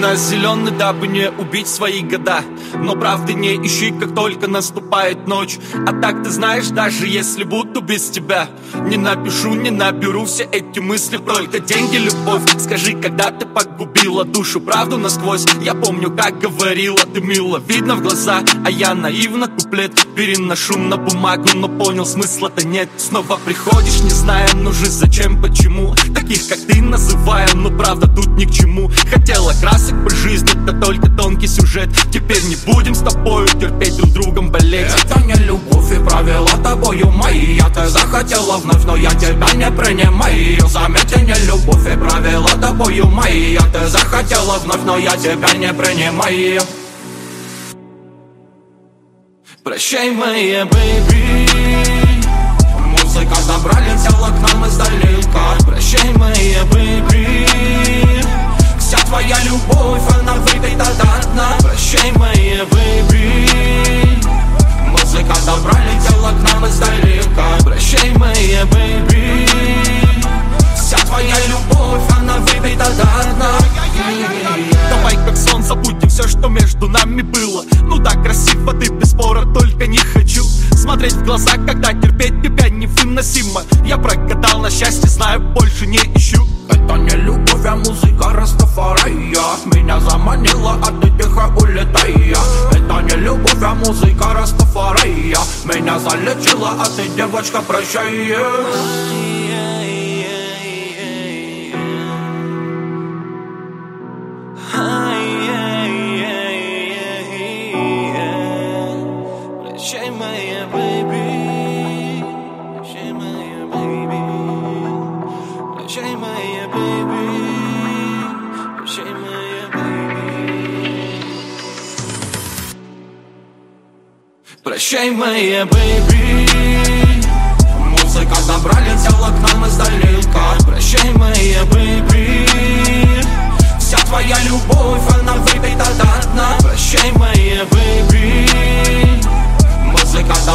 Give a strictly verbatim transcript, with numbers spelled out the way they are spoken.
нас зеленый, дабы не убить свои года. Но правды не ищи, как только наступает ночь. А так ты знаешь, даже если буду без тебя, не напишу, не наберу все эти мысли. Только деньги, любовь. Скажи, когда ты погубила душу, правду насквозь. Я помню, как говорила ты мило, видно в глаза. А я наивно куплет переношу на бумагу, но понял, смысла-то нет. Снова приходишь, не зная, ну же зачем, почему. Таких, как ты, называю, но правда тут ни к чему. Хотела красок по жизни, да только тонкий сюжет. Теперь не будем с тобою терпеть друг другом болеть. Это не любовь и правила тобою мои. Я ты захотела вновь, но я тебя не принимаю. Заметьте, не любовь и правила тобою мои. Я ты захотела вновь, но я тебя не принимаю. Прощай, моя бэйби. Музыка добра летела к нам издалека. Прощай, моя бэйби. Вся твоя любовь, она выпита до дна. Прощай, моя бэйби. Музыка добра летела к нам издалека. Прощай, моя бэйби. Вся твоя любовь, она выпита до дна. Давай как сон забудем все, что между нами было. Ну так красиво, ты без спора, только не хочу смотреть в глаза, когда терпеть тебя невыносимо. Я прогадал на счастье, знаю, больше не ищу. Это не любовь, а музыка Растафария. Меня заманила, а ты тихо улетая. Это не любовь, а музыка Растафария. Меня залечила, а ты, девочка, прощай. Прощай, моя бэйби. Прощай, моя бэйби. Прощай, моя бэйби. Прощай, моя бэйби. Прощай, моя бэйби. Музыка добра летела к нам издалека. Прощай, моя бэйби. Вся твоя любовь, она выпита до дна. Прощай, моя бэйби. Музыка